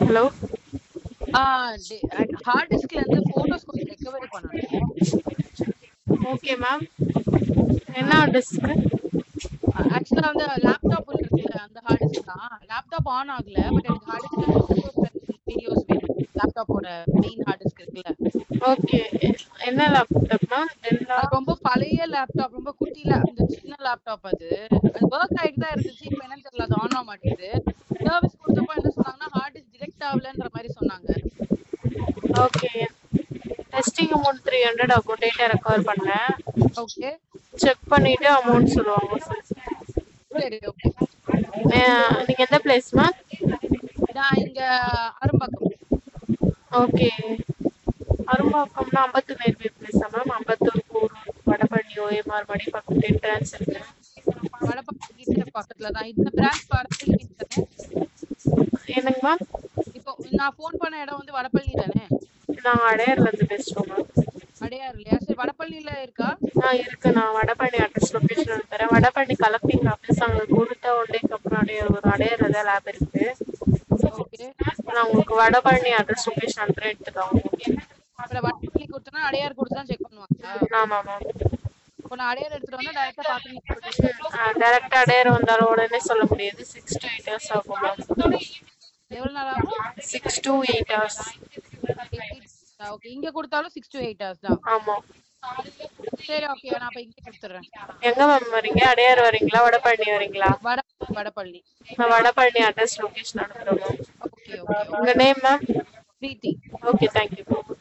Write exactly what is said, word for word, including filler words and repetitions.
Hello. ஆ டே heart டிஸ்க்ல இருந்து photos கொஞ்சம் recovery பண்ணணும். Okay ma'am. ஆ என்ன டிஸ்க்? ஆக்சுவலா வந்து லேப்டாப்ல இருக்குல்ல அந்த ஹார்ட் டிஸ்க் தான். லேப்டாப் ஆன் ஆகல. பட் எனக்கு ஹார்ட் டிஸ்க்ல ஃபோட்டோஸ் அண்ட் வீடியோஸ் வேணும். லேப்டாப்போட மெயின் ஹார்ட் டிஸ்க் இருக்குல்ல. ஓகே. என்ன லேப்டாப் மேம்? டெல்லா? அது ரொம்ப பழைய லேப்டாப். ரொம்ப குட்டி லே அந்த சின்ன லேப்டாப் அது. அது வொர்க் ஆயிட்டு தான் இருந்துச்சு. இப்ப என்னன்னு தெரியல. அது ஆன் ஆக மாட்டேங்குது. சர்வீஸ் குடுத்தப்போ என்ன சொன்னாங்கன்னா, ஹார்ட் டிஸ்க் டிடெக்ட் ஆகலன்ற மாரி சொன்னாங்க. Okay. Testing amount three hundred ஆகும். டேட்டா ரெக்கவர் பண்ணேன். ஓகே. செக் பண்ணிட்டு அமௌண்ட் சொல்லுவாங்க சார். சரி, ஓகே. நீங்க எந்த பிளேஸ் மேம்? நான் இங்க அரும்பாக்கம். ஓகே. அரும்பாக்கம்னா அம்பத்தூர் நேர்வே பிளேஸா ma'am? Ambattur, Porur, Vadapalani, OMR, Madipakkam ten branch இருக்கு. வடபழனி கிட்ட பக்கத்துல தான். இந்த பிரான்ச் வடபழனி தானே? என்னங்க மேம்? இப்போ நான் ஃபோன் பண்ண இடம் வந்து வடபழனி தானே? நான் அடையார்ல இருந்து பேசுறோம் மேம். அடையார் இல்லையா? சரி, வடபழனில இருக்கா? ஆ இருக்கு. நான் வடபழனி அட்ரஸ் லொகேஷன் தரேன். வடபழனி கலெக்டிங் ஆஃபீஸ் அங்க கொடுத்த ஒன் டேக்கு அப்புறம் அடையார் ஒரு அடையார்ல தான் லேப் இருக்கு. ஓகே. நான் உங்களுக்கு வடபழனி அட்ரஸ் லொகேஷன் அனுப்புறேன், எடுத்துக்கோங்க. அப்புறம் வடபழனி கொடுத்தனா அடையார் கொடுத்து தான் செக் பண்ணுவாங்களா? ஆமா மேம். இப்போ நான் அடையார் எடுத்துட்டு வந்தா டைரக்டா பாத்து சொல்றீங்க. டைரக்டா அடையார் வந்தாலும் உடனே சொல்ல முடியாது. சிக்ஸ் டு எயிட் ஹவர்ஸ் ஆகும் மேம். எவ்வளவு நாள் ஆகும்? Six to eight hours. Okay. இங்க கொடுத்தாலும் சிக்ஸ் டு எயிட் ஹவர்ஸ் தான். ஆமா. சரி, ஓகே. நான் அப்ப இங்க கொடுத்துறேன். எங்க மேம் வரீங்க? அடையார் வரீங்களா, வடபழனி வரீங்களா? வட வடபழனி. நான் வடபழனி அட்ரஸ் லொகேஷன் அனுப்புறேன் மேம். Okay, okay. உங்க name ma'am? Preethi. Okay, thank you.